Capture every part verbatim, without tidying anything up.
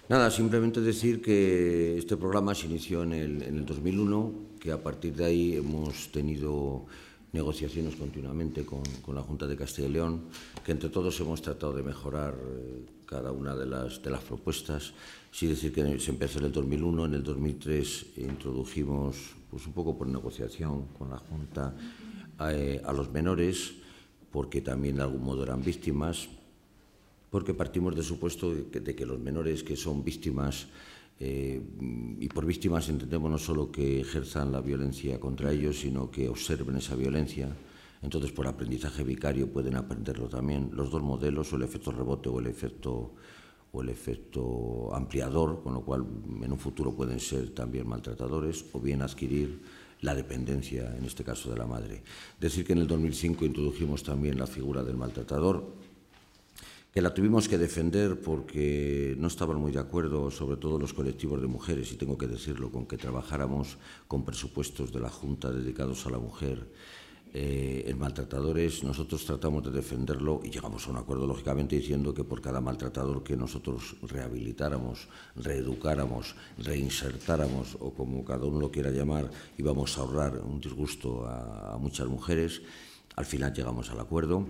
Nada, simplemente decir que este programa se inició en el, en el dos mil uno, que a partir de ahí hemos tenido negociaciones continuamente con, con la Junta de Castilla y León, que entre todos hemos tratado de mejorar eh, cada una de las, de las propuestas. Sí decir que se empezó en el dos mil uno, en el dos mil tres introdujimos, pues un poco por negociación con la Junta, a, eh, a los menores, porque también de algún modo eran víctimas, porque partimos del supuesto de que, de que los menores que son víctimas, eh, y por víctimas entendemos no solo que ejerzan la violencia contra ellos, sino que observen esa violencia. Entonces, por aprendizaje vicario pueden aprenderlo también. Los dos modelos, o el efecto rebote o el efecto, o el efecto ampliador, con lo cual en un futuro pueden ser también maltratadores, o bien adquirir la dependencia, en este caso de la madre. Decir que en el dos mil cinco introdujimos también la figura del maltratador, que la tuvimos que defender porque no estaban muy de acuerdo, sobre todo los colectivos de mujeres, y tengo que decirlo, con que trabajáramos con presupuestos de la Junta dedicados a la mujer eh, en maltratadores. Nosotros tratamos de defenderlo y llegamos a un acuerdo, lógicamente, diciendo que por cada maltratador que nosotros rehabilitáramos, reeducáramos, reinsertáramos, o como cada uno lo quiera llamar, íbamos a ahorrar un disgusto a, a muchas mujeres. Al final llegamos al acuerdo.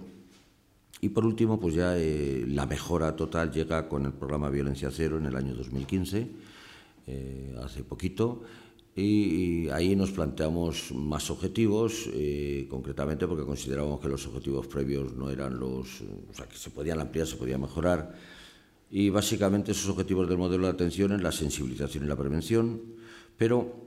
Y por último, pues ya eh, la mejora total llega con el programa Violencia Cero en el año dos mil quince, eh, hace poquito, y, y ahí nos planteamos más objetivos, eh, concretamente porque considerábamos que los objetivos previos no eran los, o sea, que se podían ampliar, se podían mejorar, y básicamente esos objetivos del modelo de atención es la sensibilización y la prevención, pero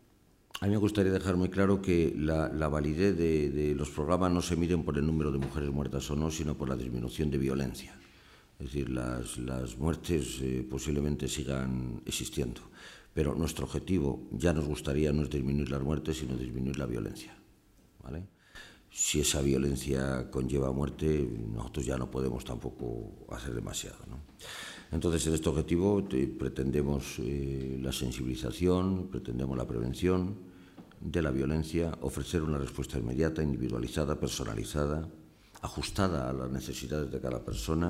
a mí me gustaría dejar muy claro que la, la validez de, de los programas no se miden por el número de mujeres muertas o no, sino por la disminución de violencia. Es decir, las, las muertes eh, posiblemente sigan existiendo, pero nuestro objetivo, ya nos gustaría, no es disminuir las muertes, sino disminuir la violencia, ¿vale? Si esa violencia conlleva muerte, nosotros ya no podemos tampoco hacer demasiado, ¿no? Entonces, en este objetivo te, pretendemos eh, la sensibilización, pretendemos la prevención de la violencia, ofrecer una respuesta inmediata, individualizada, personalizada, ajustada a las necesidades de cada persona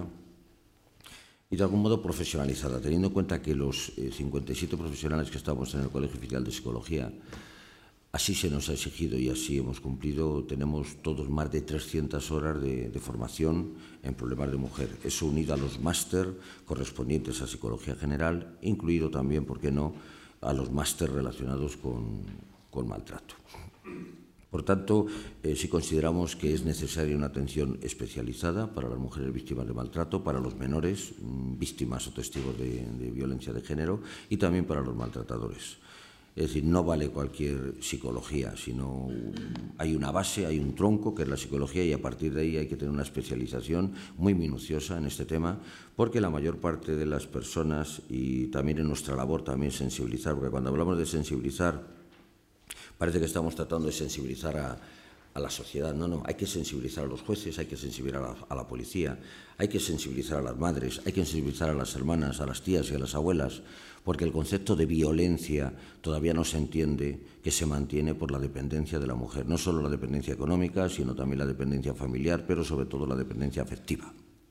y de algún modo profesionalizada, teniendo en cuenta que los eh, cincuenta y siete profesionales que estamos en el Colegio Oficial de Psicología, así se nos ha exigido y así hemos cumplido, tenemos todos más de trescientas horas de, de formación en problemas de mujer. Eso unido a los máster correspondientes a Psicología General, incluido también, ¿por qué no?, a los máster relacionados con, con maltrato. Por tanto, eh, sí consideramos que es necesaria una atención especializada para las mujeres víctimas de maltrato, para los menores, víctimas o testigos de, de violencia de género, y también para los maltratadores. Es decir, no vale cualquier psicología, sino hay una base, hay un tronco que es la psicología, y a partir de ahí hay que tener una especialización muy minuciosa en este tema, porque la mayor parte de las personas, y también en nuestra labor también sensibilizar, porque cuando hablamos de sensibilizar parece que estamos tratando de sensibilizar a, a la sociedad. No, no, hay que sensibilizar a los jueces, hay que sensibilizar a la, a la policía, hay que sensibilizar a las madres, hay que sensibilizar a las hermanas, a las tías y a las abuelas, porque el concepto de violencia todavía no se entiende, que se mantiene por la dependencia de la mujer, no solo la dependencia económica, sino también la dependencia familiar, pero sobre todo la dependencia afectiva.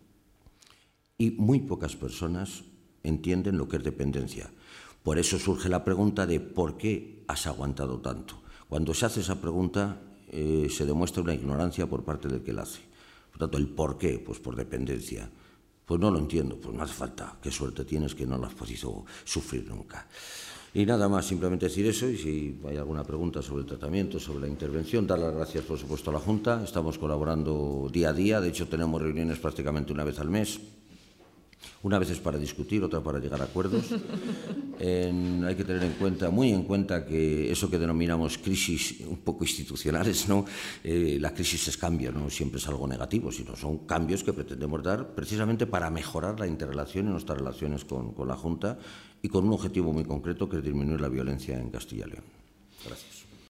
Y muy pocas personas entienden lo que es dependencia. Por eso surge la pregunta de ¿por qué has aguantado tanto? Cuando se hace esa pregunta, eh, se demuestra una ignorancia por parte del que la hace. Por tanto, ¿el por qué? Pues por dependencia. Pues no lo entiendo, pues no hace falta. Qué suerte tienes que no lo has podido sufrir nunca. Y nada más, simplemente decir eso, y si hay alguna pregunta sobre el tratamiento, sobre la intervención, dar las gracias, por supuesto, a la Junta. Estamos colaborando día a día, de hecho tenemos reuniones prácticamente una vez al mes. Una vez es para discutir, otra para llegar a acuerdos. En, hay que tener en cuenta, muy en cuenta, que eso que denominamos crisis un poco institucionales, ¿no? Eh, la crisis es cambio, no siempre es algo negativo, sino son cambios que pretendemos dar precisamente para mejorar la interrelación y nuestras relaciones con, con la Junta, y con un objetivo muy concreto, que es disminuir la violencia en Castilla y León. Gracias.